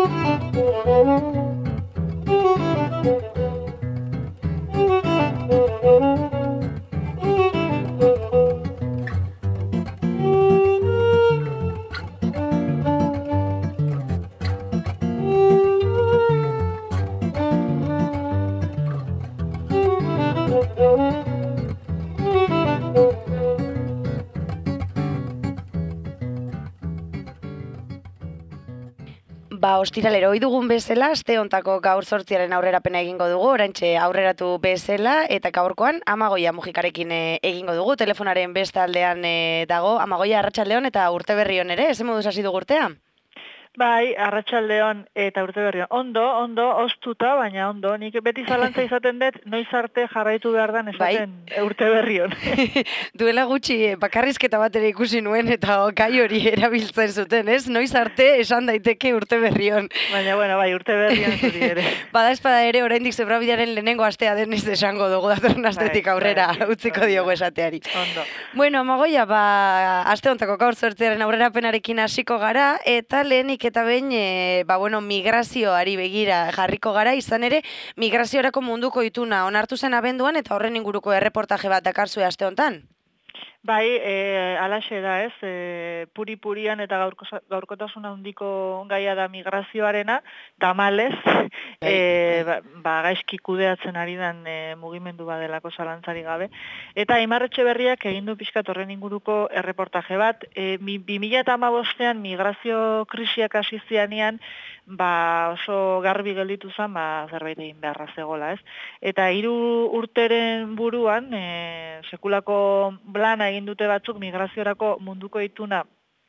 Ostiralero ohi dugun bezala, aste hontako gaur 8 aurrerapena egingo dugu, oraintxe aurreratu bezala, eta gaurkoan Amagoia Mujikarekin egingo dugu, telefonaren beste aldean dago. Amagoia, arratsaldeon eta urte berri on ere, eze moduz hasi dugu urtea? Bai, arratsaldeon eta urte berrion. Ondo, oztuta, baina ondo. Nik beti zalantza izaten dut, noiz arte jarraitu behar dan esaten urte berrion. Duela gutxi bakarrizketa bat ere ikusi nuen eta gai hori erabiltzen zuten, ez? Noiz arte esan daiteke urte berrion. Baina, bai, urte berrion zuri ere. Bada espada ere, oraindik zebrabidearen lehenengo astea denez esango dugu datorren astetik aurrera utziko diogu esateari. Ondo. Bueno, Amagoia, aste hontako gaur 8 aurrerapenarekin hasiko gara, eta lehenik eta behin, migrazioari begira jarriko gara, izan ere, migraziorako munduko ituna onartu zen abenduan, eta horren inguruko erreportaje bat dakarzue aste hontan? Bai, alaxe da ez, puri-purian eta gaurkotasun handiko gaia da migrazioarena, tamalez, gaizki kudeatzen ari dan mugimendu badelako zalantzari gabe. Eta Aimar Etxeberriak egin du pixkat horren inguruko erreportaje bat, 2015ean migrazio krisiak hasi zianean, oso garbi gelditu zen, zerbait egin beharra zegoela, ez? Eta 3 urteren buruan, sekulako plana egin dute batzuk migraziorako munduko ituna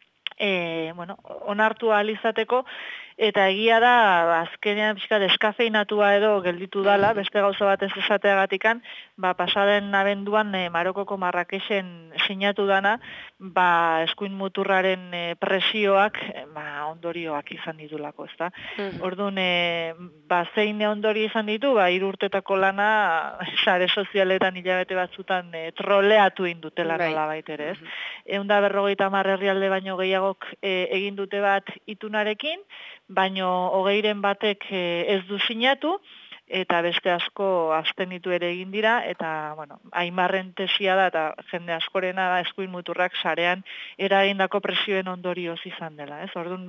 onartu ahal izateko, eta egia da, azkenean pixka deskafeinatua edo gelditu dala, beste gauza bat ez esateagatikan, pasaden abenduan Marokoko Marrakexen sinatu dana, eskuin muturraren presioak ondorioak izan ditulako, ezta? Orduan, zein ondorio izan ditu, 3 urtetako lana sare sozialetan hilabete batzutan troleatu indutela nola baitere, ez? 150 herrialde baino gehiagok egin dute bat itunarekin, baino 20 batek ez du sinatu, eta beste asko abstenitu ere egin dira, eta, Aimarren tesia da, eta jende askorena da eskuin muturrak sarean eragindako presioen ondorioz izan dela, ez? Orduan,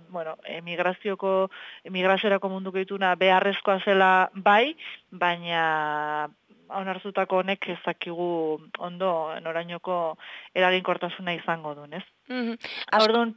migraziorako munduko ituna beharrezkoa zela bai, baina onartutako honek ez dakigu ondo norainoko eraginkortasuna izango duen, ez? Orduan,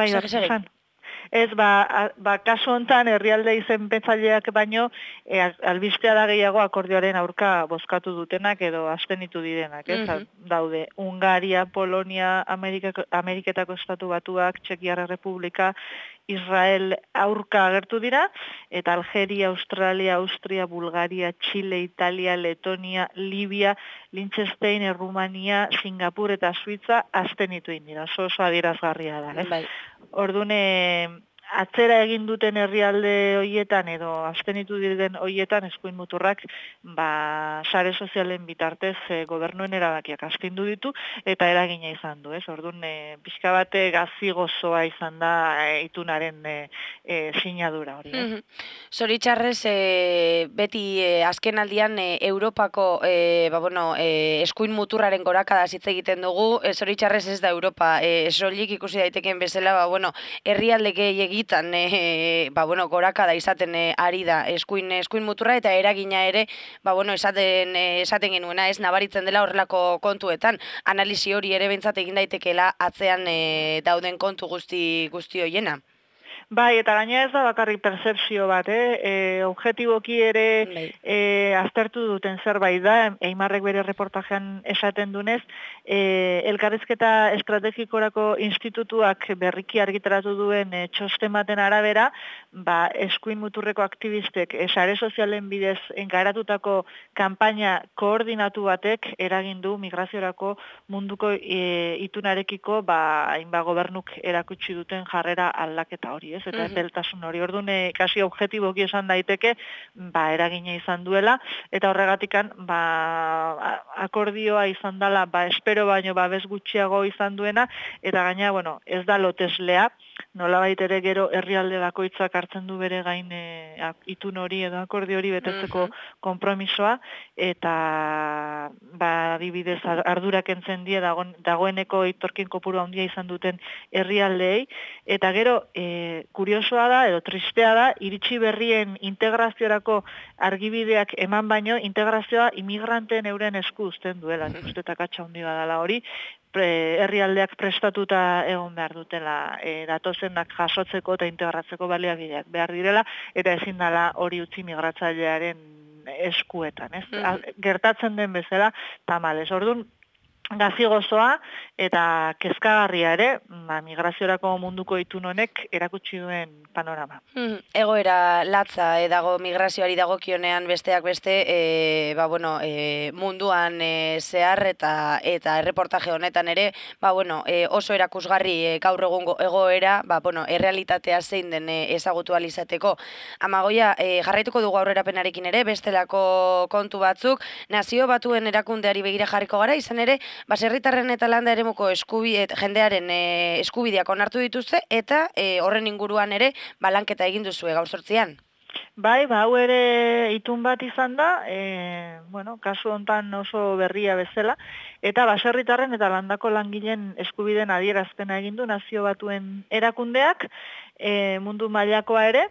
Ez, kasu hontan herrialde izenpetzaileak baino, albistea da gehiago akordioaren aurka bozkatu dutenak edo abstenitu direnak, ez? Daude, Hungaria, Polonia, Ameriketako Estatu Batuak, Txekiar Errepublika, Israel aurka agertu dira, eta Algeria, Australia, Austria, Bulgaria, Chile, Italia, Letonia, Libia, Liechtenstein, Errumania, Singapur eta Suitza abstenitu dira, oso adierazgarria da, ez? Orduan, atzera egin duten herrialde hoietan edo abstenitu diren hoietan eskuin muturrak sare sozialen bitartez gobernuen erabakiak astindu ditu eta eragina izan du, ez? Orduan, pixka bate gazi gozoa izan da itunaren sinadura hori, ez? Zoritxarrez, beti azken aldian Europako eskuin muturraren gorakada hitz egiten dugu, zoritxarrez ez da Europa, soilik ikusi daiteken bezala, herrialde gehiegi gorakada izaten ari da eskuin muturra eta eragina ere esaten genuena ez nabaritzen dela horrelako kontuetan. Analisi hori ere behintzat egin daitekeela atzean dauden kontu guzti hoiena. Bai, eta gaina ez da bakarrik percepzio bat, objetiboki ere aztertu duten zerbait da, Aimarrek bere reportajean esaten dunez, elkarrizketa estrategikorako institutuak berriki argitaratu duen txosten baten arabera, eskuin muturreko aktivistek sare sozialen bidez engaratutako kanpaina koordinatu batek eragindu migraziorako munduko itunarekiko hainbat gobernuk erakutsi duten jarrera aldaketa hori, ez? Eta epeltasun hori. Orduan, kasi objektiboki esan daiteke, eragina izan duela, eta horregatikan, akordioa izan dela, espero baino, babes gutxiago izan duena, eta gaina, ez da loteslea, nolabait ere gero herrialde bakoitzak hartzen du bere gain itun hori edo akordio hori betetzeko konpromisoa, eta adibidez ardurak entzen die dagoeneko itorkin kopuru handia izan duten herrialdeei, eta gero kuriosoa da edo tristea da iritsi berrien integraziorako argibideak eman baino integrazioa imigranteen euren esku uzten duela, nik uste takatxa handi badala hori, herrialdeak prestatuta egon behar dutela datozenak jasotzeko eta integratzeko baliabideak behar direla, eta ezin dela hori utzi migratzailearen eskuetan, ez? Gertatzen den bezala, tamalez. Orduan, gazi gozoa eta kezkagarria ere, migraziorako munduko itun honek erakutsi duen panorama. Egoera latza dago migrazioari dagokionean besteak beste, munduan zehar eta erreportaje honetan ere, oso erakusgarri gaur egungo egoera, errealitatea zein den ezagutu alizateko. Amagoia, jarraituko dugu aurrerapenarekin ere, bestelako kontu batzuk, Nazio Batuen erakundeari begira jarriko gara, izan ere, baserritarren eta landa eremuko jendearen eskubideak onartu dituzte, eta horren inguruan ere balanketa egin duzue gaur sortzian. Hau ere itun bat izan da, kasu hontan oso berria bezala, eta baserritarren eta landako langileen eskubideen adierazpena egin du Nazio Batuen erakundeak, mundu mailakoa ere,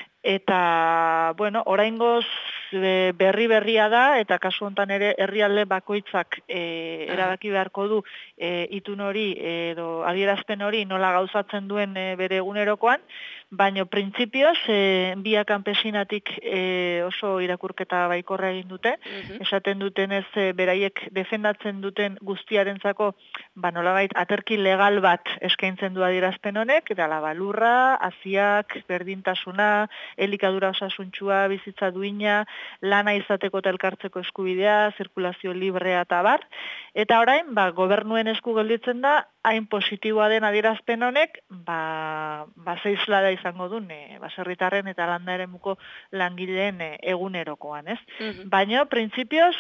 eta, oraingoz berria da, eta kasu hontan ere herrialde bakoitzak erabaki beharko du itun hori edo adierazpen hori nola gauzatzen duen bere egunerokoan, baina printzipioz biak kanpesinatik oso irakurketa baikorra egin dute, esaten dutenez beraiek defendatzen duten guztiarentzako nolabait aterki legal bat eskaintzen du adierazpen honek, eta lurra, haziak, berdintasuna, elikadura osasuntsua, bizitza duina, lana izateko eta elkartzeko eskubidea, zirkulazio librea eta bar. Eta orain, gobernuen esku gelditzen da, hain positiboa den adierazpen honek, zeizlada izango duen, baserritarren eta landa eremuko langileen egunerokoan, ez? Baina, printzipioz,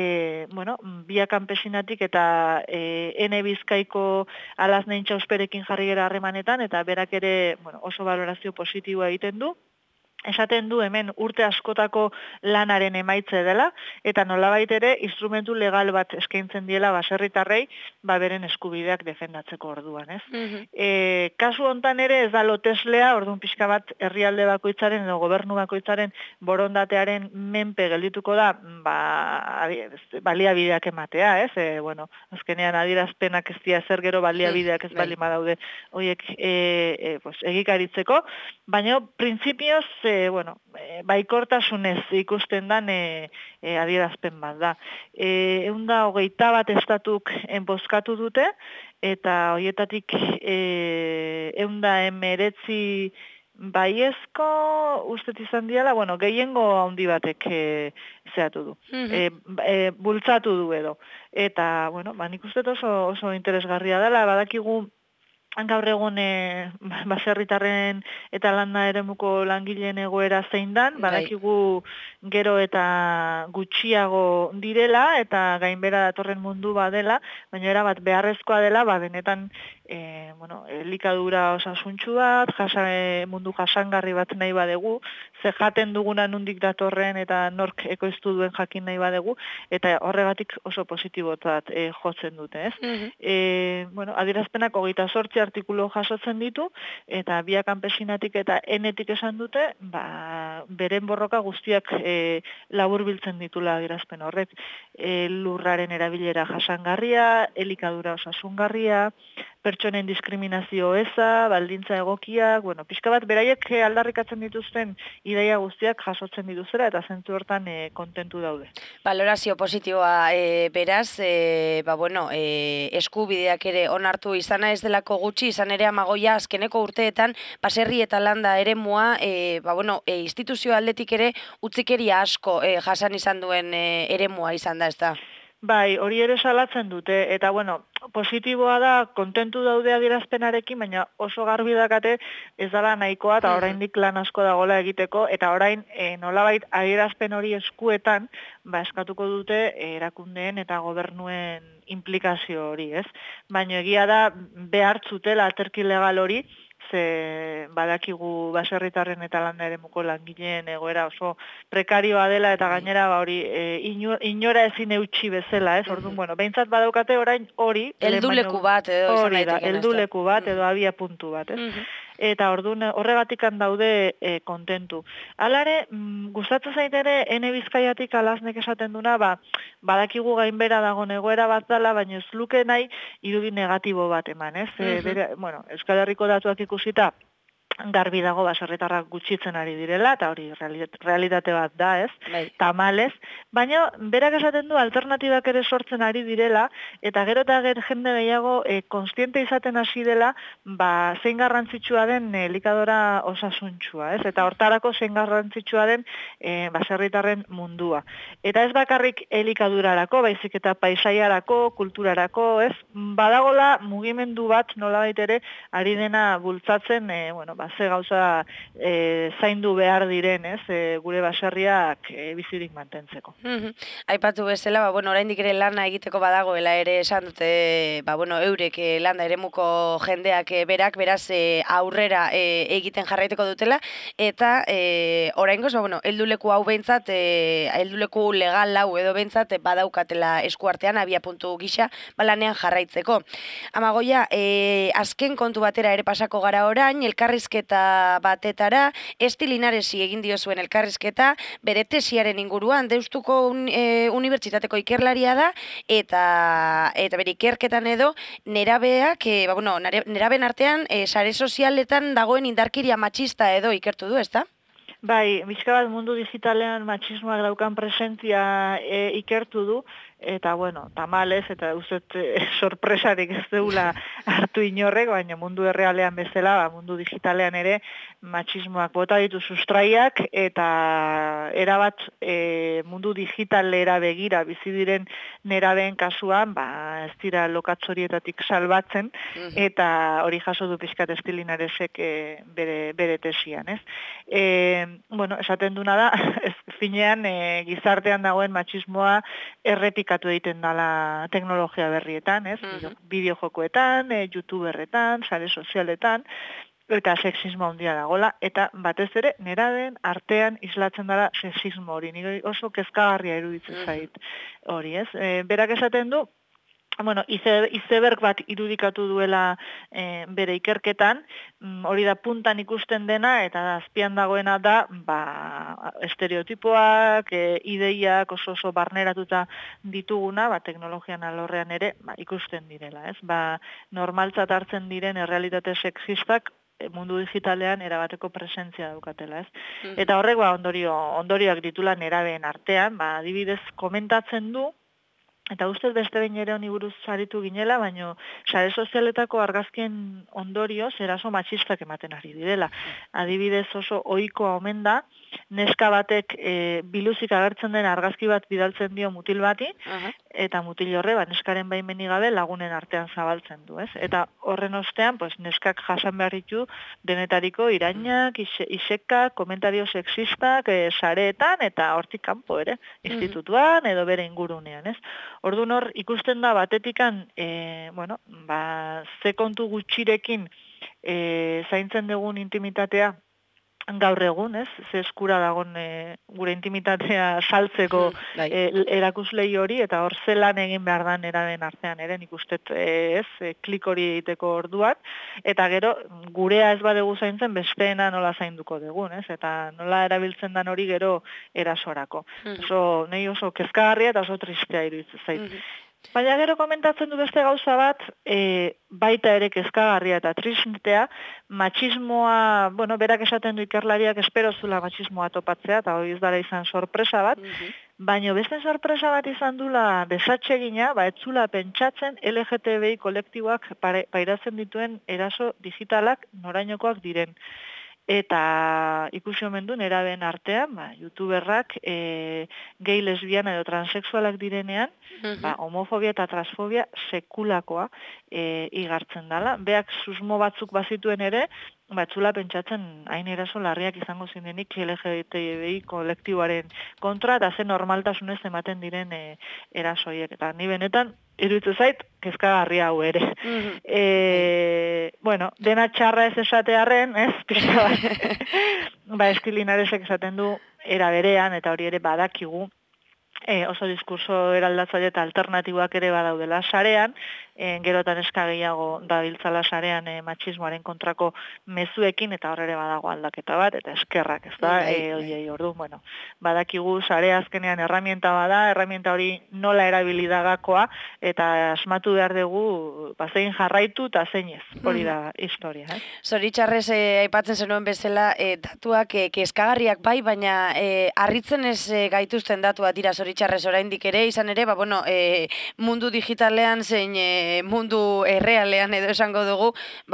biak kanpesinatik eta ene Bizkaiko alaznein txausperekin jarri gera harremanetan, eta berak ere oso valorazio positiboa egiten du. Esaten du hemen urte askotako lanaren emaitze dela, eta nolabait ere instrumentu legal bat eskaintzen diela baserritarrei, beren eskubideak defendatzeko orduan, ez? Kasu hontan ere ez da loteslea, orduan pixka bat herrialde bakoitzaren edo gobernu bakoitzaren borondatearen menpe geldituko da, baliabideak ematea, ez? Azkenean adierazpenak ez dira zer gero baliabideak ez bali badaude horiek egikaritzeko, baina printzipioz baikortasunez ikusten dan adierazpen bat da. 121 estatuk bozkatu dute, eta horietatik 119 baiezko ustet izan diala, gehiengo handi batek zehatu du. Bultzatu du edo. Eta, nik ustet oso interesgarria dela, badakigu gaur egun baserritarren eta landa eremuko langileen egoera zein dan, badakigu gero eta gutxiago direla eta gainbera datorren mundu badela, baina erabat beharrezkoa dela, benetan elikadura osasuntsu bat, mundu jasangarri bat nahi badegu, ze jaten duguna nundik datorren eta nork ekoiztu duen jakin nahi badegu, eta horregatik oso positibotzat jotzen dute, ez? Adierazpenak 28 artikulu jasotzen ditu, eta biak kanpesinatik eta enetik esan dute, beren borroka guztiak laburbiltzen ditula adierazpen horrek. Lurraren erabilera jasangarria, elikadura osasungarria, pertsonen diskriminazio eza, baldintza egokiak, pixka bat beraiek aldarrikatzen dituzten ideia guztiak jasotzen dituzera eta zentzu hortan kontentu daude. Valorazio positiboa beraz, eskubideak ere onartu izana ez delako gutxi, izan ere Amagoia azkeneko urteetan baserri eta landa eremua, instituzio aldetik ere utzikeria asko jasan izan duen eremua izan da, ez da? Bai, hori ere salatzen dute, eta bueno, positiboa da, kontentu daude adierazpenarekin, baina oso garbi dakate ez dela nahikoa, eta oraindik lan asko dagoela egiteko, eta orain nolabait adierazpen hori eskuetan, eskatuko dute erakundeen eta gobernuen implikazio hori, ez? Baina egia da, behar zutela aterki legal hori, ze badakigu baserritarren eta landa eremuko langileen egoera oso prekarioa dela eta gainera hori inora ezin eutxi bezala, ez? Orduan, bueno, behintzat badaukate orain hori helduleku bat edo izan daiteke, helduleku bat edo abia puntu bat, ez? Eta orduan horregatikan daude kontentu. Halare, gustatzen zait ere ene Bizkaiatik Alaznek esaten duna, badakigu gainbera dagoen egoera bat dela, baina ez luke nahi irudi negatibo bat eman, ez? Bueno, Euskal Herriko datuak ikusita garbi dago baserritarrak gutxitzen ari direla, eta hori realitate bat da, ez? Tamalez, baina berak esaten du alternatibak ere sortzen ari direla, eta gero eta jende gehiago konstiente izaten hasi dela, zein garrantzitsua den elikadora osasuntxua, ez? Eta hortarako zein garrantzitsua den baserritarren mundua. Eta ez bakarrik elikadurarako, baizik eta paisaiarako, kulturarako, ez? Badagola mugimendu bat nolabait ere ari dena bultzatzen, ze gauza zaindu behar diren, ez, gure baserriak bizirik mantentzeko. Aipatu bezala, oraindik ere lana egiteko badagoela ere esan dute, eurek landa eremuko jendeak berak, beraz aurrera egiten jarraiteko dutela, eta oraingoz, helduleku hau behintzat, helduleku legal hau edo behintzat badaukatela eskuartean, abia puntu gisa, lanean jarraitzeko. Amagoia, azken kontu batera ere pasako gara orain, elkarrizketa batetara, Esti Linaresi egin dio zuen elkarrizketa, bere tesiaren inguruan, Deustuko Unibertsitateko ikerlaria da, eta bere ikerketan edo, nerabeak, neraben artean, sare sozialetan dagoen indarkeria matxista edo ikertu du, ezta? Bai, bizka bat mundu digitalean matxismoak daukan presentzia ikertu du, eta tamalez, eta uzet sorpresarik ez deula hartu inorrek, baina mundu errealean bezala, mundu digitalean ere matxismoak bota ditu sustraiak, eta erabat mundu digitalera begira bizi diren nerabeen kasuan, ez dira lokatzorietatik salbatzen, eta hori jaso du pixkat Esti Linaresek bere tesian, ez? Esaten duna da, finean gizartean dagoen matxismoa errepikatu egiten dela teknologia berrietan, ez? Bideojokoetan, youtuberretan, sare sozialetan, eta sexismo handia dagola, eta batez ere nerabeen artean islatzen dela sexismo hori, nire oso kezkagarria iruditzen zait hori, ez? Berak esaten du, izeberg bat irudikatu duela bere ikerketan, hori da puntan ikusten dena, eta azpian dagoena da, estereotipoak, ideiak oso barneratuta dituguna, teknologian alorrean ere ikusten direla, ez? Normaltzat hartzen diren errealitate sexistak mundu digitalean erabateko presentzia daukatela, ez? Eta horrek ondorioak ditula nerabeen artean, adibidez komentatzen du, eta ustez beste behin ere honi buruz saritu ginela, baina sare sozialetako argazkien ondorioz eraso matxistak ematen ari direla. Adibidez oso ohikoa omen da, neska batek biluzik agertzen den argazki bat bidaltzen dio mutil bati, eta mutil horre, neskaren baimenik gabe lagunen artean zabaltzen du, ez? Eta horren ostean, neskak jasan behar ditu denetariko irainak, isekak, komentario sexistak, sareetan, eta hortik kanpo ere, institutuan edo bere ingurunean, ez? Orduan hor, ikusten da batetikan, ze kontu gutxirekin zaintzen dugun intimitatea gaur egun, ez? Ze eskura dagon gure intimitatea saltzeko erakuslei hori, eta hor zelan egin behar da nerabeen artean ere, nik ustet klik hori egiteko orduan, eta gero gurea ez badegu zaintzen besteena nola zainduko dugun, ez? Eta nola erabiltzen dan hori gero erasorako. Nei oso kezkagarria eta oso tristea iruditzen zait. Baina gero komentatzen du beste gauza bat, baita ere kezkagarria eta tristea, matxismoa, berak esaten du ikerlariak espero zula matxismoa topatzea, eta hori ez dara izan sorpresa bat, baina beste sorpresa bat izan dula desatsegina, ez zula pentsatzen LGTBI kolektiboak pairatzen dituen eraso digitalak norainokoak diren. eta ikusi omen du nerabeen artean, youtuberrak gay, lesbiana edo transexualak direnean, homofobia eta transfobia sekulakoa igartzen dela. Beak susmo batzuk bazituen ere, batzula pentsatzen hain eraso larriak izango zinenik LGBTI kolektiboaren kontra, eta ze normaltasunez ematen diren erasoiek. Eta ni benetan, iruditzen zait, kezkagarria hau ere. Bueno, dena txarra ez esatearren, ez? Pixka bat. Estilinaresek esaten du era berean, eta hori ere badakigu, oso diskurso eraldatzaile eta alternatiboak ere badaudela sarean, gerotan eska gehiago dabiltzala sarean matxismoaren kontrako mezuekin, eta hor ere badago aldaketa bat, eta eskerrak, ez da, ordu, bueno, badakigu sarea azkenean herramienta bada, herramienta hori nola erabilidagakoa, eta asmatu behar dugu, zein jarraitu eta zein ez, hori da historia. Zoritxarrez, aipatzen zenuen bezala, datuak kezkagarriak bai, baina harritzen ez gaituzten datuak dira zoritxarrez oraindik ere, izan ere, mundu digitalean zein mundu errealean edo esango dugu,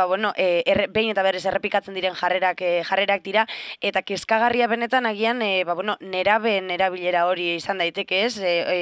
behin eta berriz errepikatzen diren jarrerak dira, eta kezkagarria benetan agian, nerabeen erabilera hori izan daiteke ez,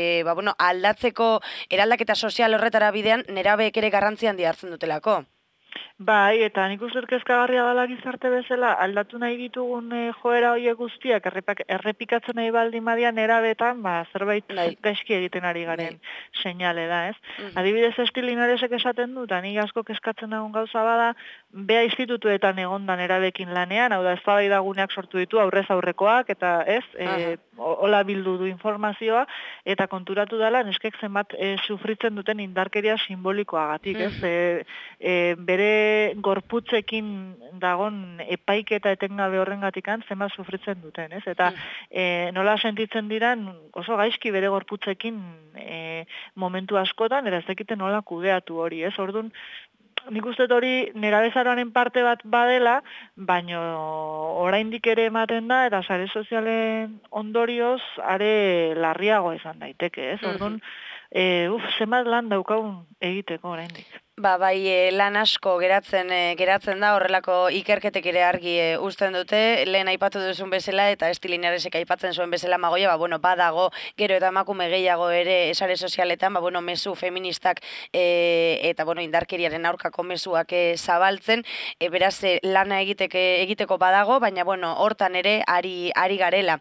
aldatzeko eraldaketa sozial horretara bidean, nerabeek ere garrantzi handia hartzen dutelako. Bai, eta nik uste kezkagarria dela gizarte bezala, aldatu nahi ditugun joera horiek guztiak, errepikatzen nahi baldin badian erabetan, zerbait gaizki egiten ari garen seinale da, ez? Adibidez Estilinaresek esaten du, eta nik asko kezkatzen dagoen gauza bada, bea institutuetan egondan erabekin lanean, hau da, eztabaidaguneak sortu ditu aurrez aurrekoak, eta ez, hola bildu du informazioa, eta konturatu dela, neskek zenbat sufritzen duten indarkeria simbolikoagatik, ez? Bere gorputzekin dagon epaiketa etengabe horrengatikan zenbat sufritzen duten, ez? Eta nola sentitzen diran oso gaizki bere gorputzekin momentu askotan, era ez dakite nola kudeatu hori, ez? Orduan, nik uste hori nerabezaroaren parte bat badela, baino oraindik ere ematen da, eta sare sozialen ondorioz are larriago izan daiteke, ez? Orduan, zenbat lan daukagun egiteko oraindik. Bai, lan asko geratzen da, horrelako ikerketek ere argi uzten dute, lehen aipatu duzun bezala, eta Estilinaresek aipatzen zuen bezala Magoia, badago, gero eta emakume gehiago ere sare sozialetan, mezu feministak eta indarkeriaren aurkako mezuak zabaltzen, beraz lana egiteko badago, baina hortan ere ari garela.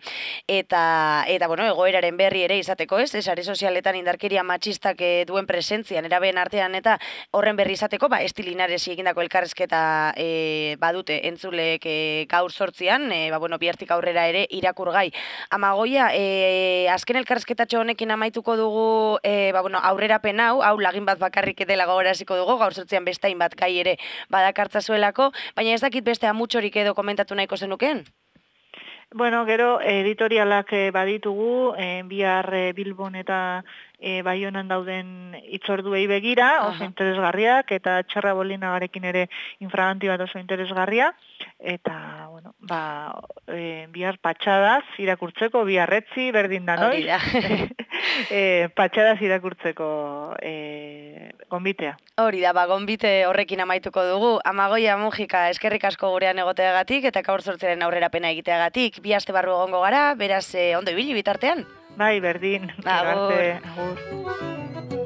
Eta egoeraren berri ere izateko, ez? Sare sozialetan indarkeria matxistak duen presentzian, erabeen artean eta horren berri izateko, Estilinaresi egindako elkarrezketa badute entzuleek gaur 8an, bihartik aurrera ere irakurgai. Amagoia, azken elkarrezketatxo honekin amaituko dugu aurrerapen hau lagin bat bakarrik dela gogoraziko dugu, gaur 8an bestain bat gai ere badakartzazuelako, baina ez dakit beste amutxorik edo komentatu nahiko zenukeen? Bueno, gero editorialak baditugu, bihar Bilbon eta Baionan dauden hitzorduei begira, oso interesgarriak, eta Txarra Bolinagarekin ere infraganti bat oso interesgarria, eta, bihar patxadaz irakurtzeko, biharretzi, berdin da noiz, patxadaz irakurtzeko gonbitea. Hori da, gonbite horrekin amaituko dugu. Amagoia Mujika, eskerrik asko gurean egoteagatik, eta gaur 8aren aurrerapena egiteagatik, bi aste barru egongo gara, beraz ondo ibili bitartean. Bai, berdin. Agur.